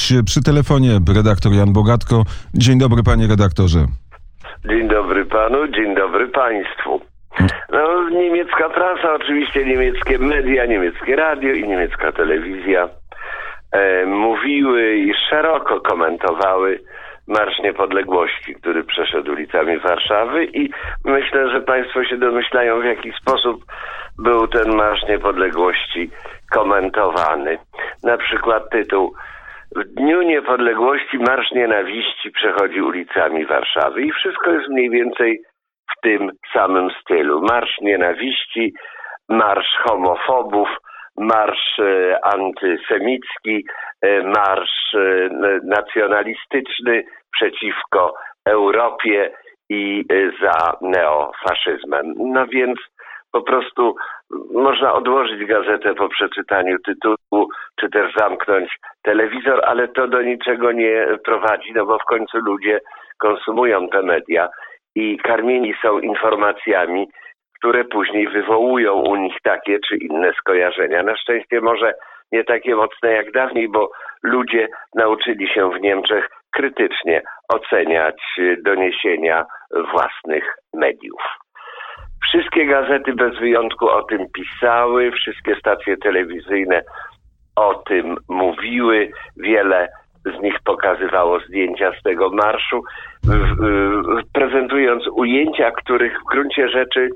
przy telefonie redaktor Jan Bogatko. Dzień dobry, panie redaktorze. Dzień dobry panu, dzień dobry państwu. No, niemiecka prasa, oczywiście niemieckie media, niemieckie radio i niemiecka telewizja mówiły i szeroko komentowały Marsz Niepodległości, który przeszedł ulicami Warszawy, i myślę, że państwo się domyślają, w jaki sposób był ten Marsz Niepodległości komentowany. Na przykład tytuł: w Dniu Niepodległości Marsz Nienawiści przechodzi ulicami Warszawy, i wszystko jest mniej więcej w tym samym stylu. Marsz Nienawiści, marsz homofobów, marsz antysemicki, marsz nacjonalistyczny przeciwko Europie i za neofaszyzmem. No więc po prostu można odłożyć gazetę po przeczytaniu tytułu, czy też zamknąć telewizor, ale to do niczego nie prowadzi, no bo w końcu ludzie konsumują te media i karmieni są informacjami, które później wywołują u nich takie czy inne skojarzenia. Na szczęście może nie takie mocne jak dawniej, bo ludzie nauczyli się w Niemczech krytycznie oceniać doniesienia własnych mediów. Wszystkie gazety bez wyjątku o tym pisały, wszystkie stacje telewizyjne o tym mówiły, wiele z nich pokazywało zdjęcia z tego marszu, prezentując ujęcia, których w gruncie rzeczy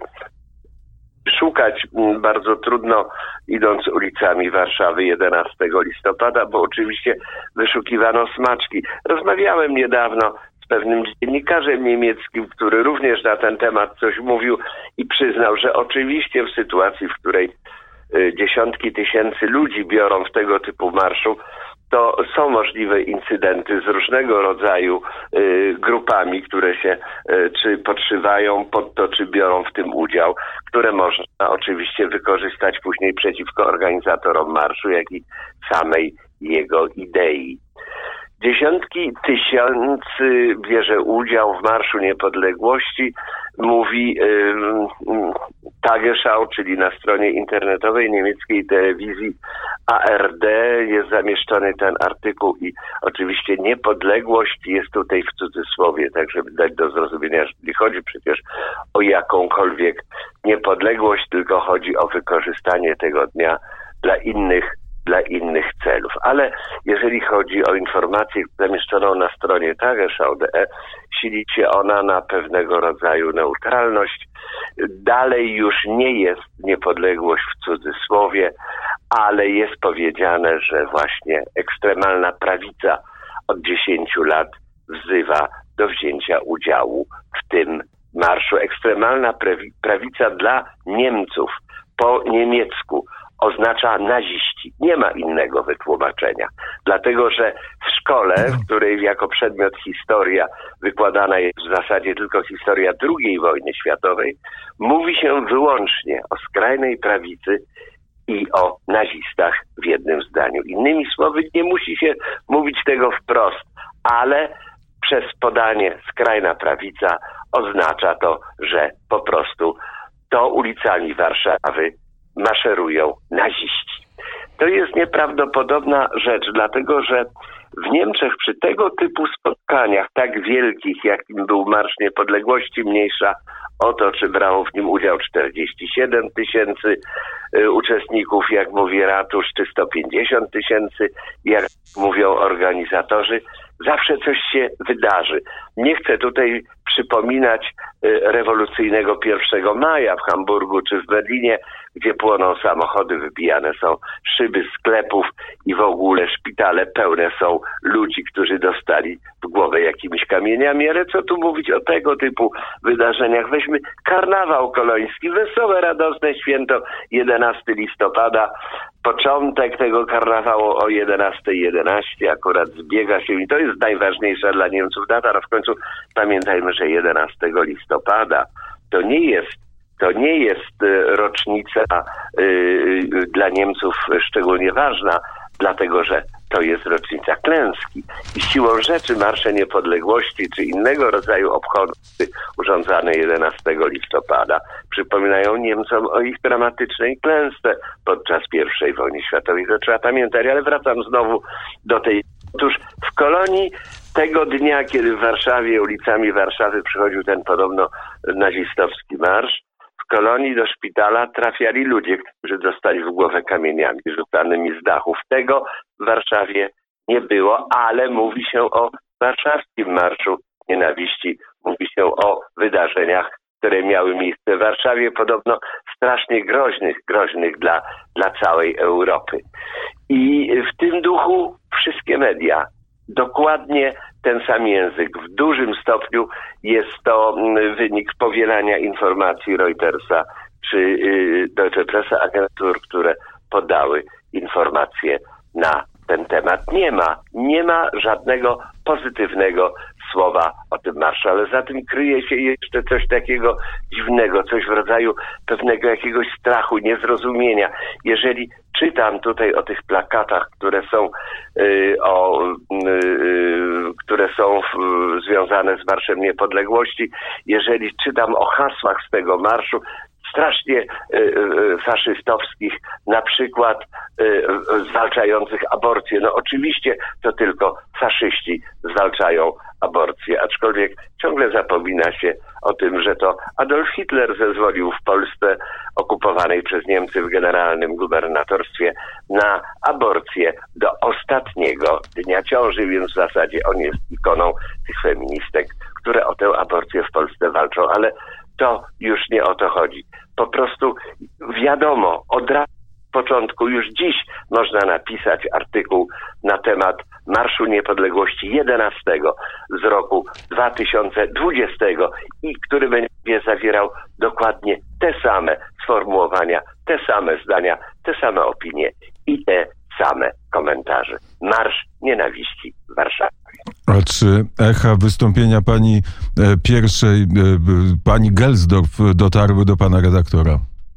szukać bardzo trudno, idąc ulicami Warszawy 11 listopada, bo oczywiście wyszukiwano smaczki. Rozmawiałem niedawno z pewnym dziennikarzem niemieckim, który również na ten temat coś mówił i przyznał, że oczywiście w sytuacji, w której dziesiątki tysięcy ludzi biorą w tego typu marszu, to są możliwe incydenty z różnego rodzaju grupami, które się czy podszywają pod to, czy biorą w tym udział, które można oczywiście wykorzystać później przeciwko organizatorom marszu, jak i samej jego idei. Dziesiątki tysięcy bierze udział w Marszu Niepodległości, mówi Tagesschau, czyli na stronie internetowej niemieckiej telewizji ARD jest zamieszczony ten artykuł, i oczywiście niepodległość jest tutaj w cudzysłowie, tak żeby dać do zrozumienia, że nie chodzi przecież o jakąkolwiek niepodległość, tylko chodzi o wykorzystanie tego dnia dla innych celów. Ale jeżeli chodzi o informację zamieszczoną na stronie Tagesschau.de, sili się ona na pewnego rodzaju neutralność. Dalej już nie jest niepodległość w cudzysłowie, ale jest powiedziane, że właśnie ekstremalna prawica od 10 lat wzywa do wzięcia udziału w tym marszu. Ekstremalna prawica dla Niemców po niemiecku oznacza naziści. Nie ma innego wytłumaczenia. Dlatego, że w szkole, w której jako przedmiot historia wykładana jest w zasadzie tylko historia II wojny światowej, mówi się wyłącznie o skrajnej prawicy i o nazistach w jednym zdaniu. Innymi słowy, nie musi się mówić tego wprost, ale przez podanie skrajna prawica oznacza to, że po prostu to ulicami Warszawy maszerują naziści. To jest nieprawdopodobna rzecz, dlatego że w Niemczech przy tego typu spotkaniach tak wielkich, jakim był Marsz Niepodległości, mniejsza o to, czy brało w nim udział 47 tysięcy uczestników, jak mówi ratusz, czy 150 tysięcy, jak mówią organizatorzy, zawsze coś się wydarzy. Nie chcę tutaj przypominać rewolucyjnego 1 maja w Hamburgu czy w Berlinie, gdzie płoną samochody, wybijane są szyby sklepów i w ogóle szpitale pełne są ludzi, którzy dostali w głowę jakimiś kamieniami. Ale co tu mówić o tego typu wydarzeniach? Weźmy karnawał koloński, wesołe, radosne święto 11 listopada. Początek tego karnawału o 11:11 akurat zbiega się i to jest najważniejsza dla Niemców data. No w końcu pamiętajmy, że 11 listopada to nie jest rocznica dla Niemców szczególnie ważna, dlatego że to jest rocznica klęski. I siłą rzeczy marsze niepodległości czy innego rodzaju obchody urządzane 11 listopada przypominają Niemcom o ich dramatycznej klęsce podczas I wojny światowej. To trzeba pamiętać, ale wracam znowu do tej Otóż w Kolonii tego dnia, kiedy w Warszawie, ulicami Warszawy przychodził ten podobno nazistowski marsz, w Kolonii do szpitala trafiali ludzie, którzy dostali w głowę kamieniami rzucanymi z dachów. Tego w Warszawie nie było, ale mówi się o warszawskim Marszu Nienawiści, mówi się o wydarzeniach, które miały miejsce w Warszawie, podobno strasznie groźnych dla całej Europy. I w tym duchu wszystkie media, dokładnie ten sam język. W dużym stopniu jest to wynik powielania informacji Reutersa czy Deutsche Presse-Agentur, które podały informacje na ten temat. Nie ma żadnego pozytywnego słowa o tym marszu, ale za tym kryje się jeszcze coś takiego dziwnego, coś w rodzaju pewnego jakiegoś strachu, niezrozumienia. Jeżeli czytam tutaj o tych plakatach, które są związane z Marszem Niepodległości, jeżeli czytam o hasłach z tego marszu, strasznie faszystowskich, na przykład zwalczających aborcję. No oczywiście to tylko faszyści zwalczają aborcję, aczkolwiek ciągle zapomina się o tym, że to Adolf Hitler zezwolił w Polsce okupowanej przez Niemcy w generalnym gubernatorstwie na aborcję do ostatniego dnia ciąży, więc w zasadzie on jest ikoną tych feministek, które o tę aborcję w Polsce walczą, ale to już nie o to chodzi. Po prostu wiadomo, od początku, już dziś można napisać artykuł na temat Marszu Niepodległości 11 z roku 2020 i który będzie zawierał dokładnie te same sformułowania, te same zdania, te same opinie i te same komentarze. Marsz Nienawiści w Warszawie. A czy echa wystąpienia pani pierwszej, pani Gelsdorf, dotarły do pana redaktora?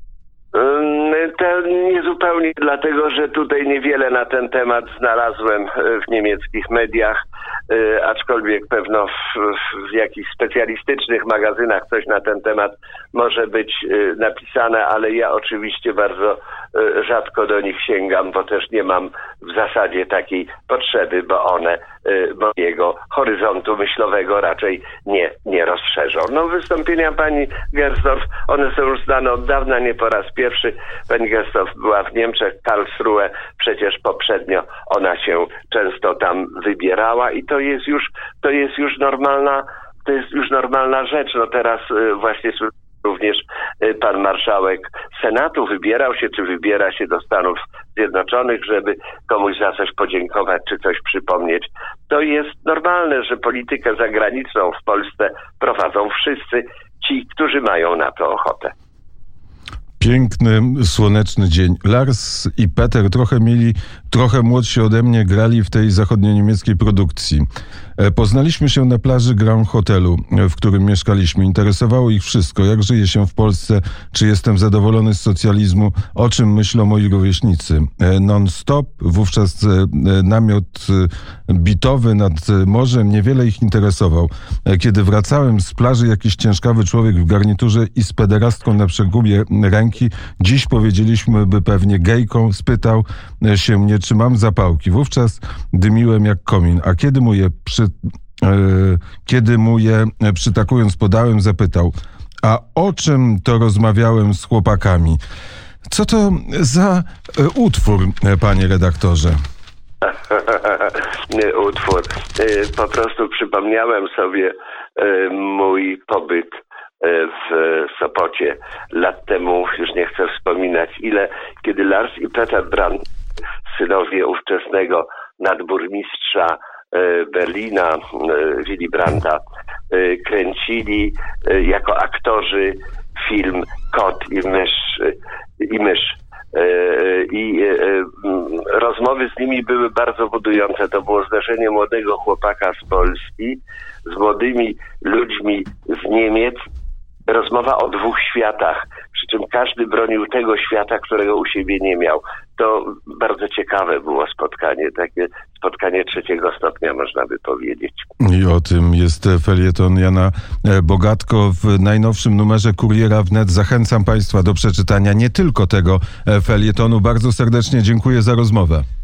To nie zupełnie, dlatego że tutaj niewiele na ten temat znalazłem w niemieckich mediach, aczkolwiek pewno w jakichś specjalistycznych magazynach coś na ten temat może być napisane, ale ja oczywiście bardzo rzadko do nich sięgam, bo też nie mam w zasadzie takiej potrzeby, bo one mojego horyzontu myślowego raczej nie rozszerzą. No, wystąpienia pani Gersdorf, one są już znane od dawna, nie po raz pierwszy. Pani Gersdorf była w Niemczech, Karlsruhe, przecież poprzednio ona się często tam wybierała i to jest już normalna rzecz. No teraz właśnie również pan marszałek Senatu wybiera się do Stanów Zjednoczonych, żeby komuś za coś podziękować czy coś przypomnieć. To jest normalne, że politykę zagraniczną w Polsce prowadzą wszyscy ci, którzy mają na to ochotę. Piękny, słoneczny dzień. Lars i Peter trochę młodsi ode mnie, grali w tej zachodnio-niemieckiej produkcji. Poznaliśmy się na plaży Grand Hotelu, w którym mieszkaliśmy. Interesowało ich wszystko, jak żyje się w Polsce, czy jestem zadowolony z socjalizmu, o czym myślą moi rówieśnicy. Non-stop, wówczas namiot bitowy nad morzem niewiele ich interesował. Kiedy wracałem z plaży, jakiś ciężkawy człowiek w garniturze i z pederastką na przegubie ręki, dziś powiedzieliśmy by pewnie gejką, spytał się mnie, czy mam zapałki. Wówczas dymiłem jak komin, a kiedy mu je przytakując podałem, zapytał, a o czym to rozmawiałem z chłopakami? Co to za utwór, panie redaktorze? Utwór. Po prostu przypomniałem sobie mój pobyt w Sopocie lat temu, już nie chcę wspominać ile, kiedy Lars i Peter Brandt, synowie ówczesnego nadburmistrza Berlina, Willy Brandta, kręcili jako aktorzy film Kot i mysz. Rozmowy z nimi były bardzo budujące. To było zdarzenie młodego chłopaka z Polski z młodymi ludźmi z Niemiec. Rozmowa o dwóch światach, przy czym każdy bronił tego świata, którego u siebie nie miał. To bardzo ciekawe było spotkanie, takie spotkanie trzeciego stopnia, można by powiedzieć. I o tym jest felieton Jana Bogatko w najnowszym numerze Kuriera Wnet. Zachęcam państwa do przeczytania nie tylko tego felietonu. Bardzo serdecznie dziękuję za rozmowę.